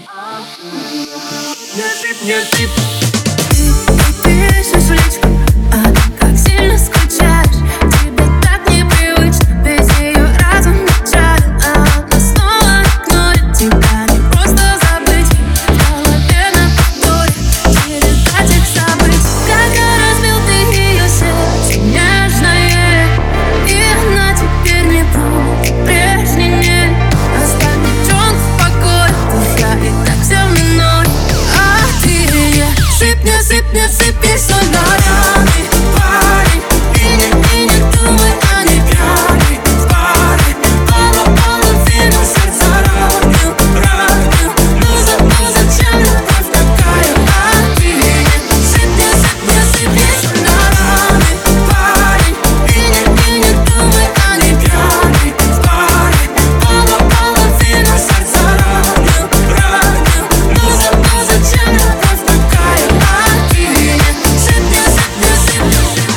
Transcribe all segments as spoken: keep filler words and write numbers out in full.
Не сыпь, не сыпь. Ты пишешь в личку о том, как сильно скучаешь. Тебе так непривычно, без нее разум печален. А она снова игнорит тебя, не просто забыть. В голове на повторе череда тех событий. Когда разбил ты ее сердце нежное, и она теперь не помнит прежней мне. Оставь девчонку в покое, душа и так все мной. А ты не сыпь, не сыпь, не сыпь ей соль на раны, парень. И не, и не думай, а не пьяный в паре. Полу-полу вину сердце ранил, ранил. Ну, за, ну зачем любовь такая? А ты не сыпь, не сыпь, не сыпь ей соль на раны, парень. И не, и не думай, а не пьяный в паре. Полу-полу вину сердце ранил, ранил. Ну, за, ну зачем любовь такая? А ты не сыпь, не сыпь, не сыпь.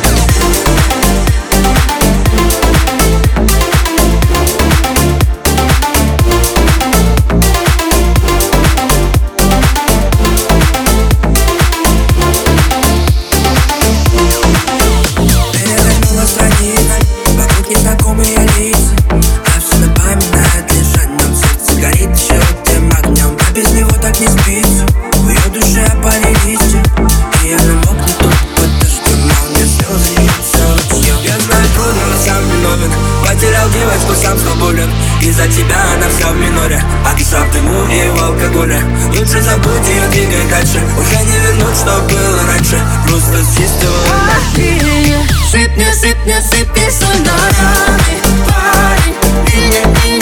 Перевернула страницы, вокруг незнакомые лица. А все напоминает лишь о нем. Сердце горит еще тем огнем, а без него так не спится. В ее душе опали листья, и она мокнет тут под дождем. А у нее слезы льются ручьем. Я знаю, трудно, но сам виновен. Потерял девочку, сам свободен. Из-за тебя она вся в миноре, а ты сам ты му и в алкоголе. Лучше забудь ее, двигай дальше. Уже не вернуть, что было раньше. Просто с чистого А ты не сыпь, не сыпь, не сыпь ей соль на раны, парень. И не, и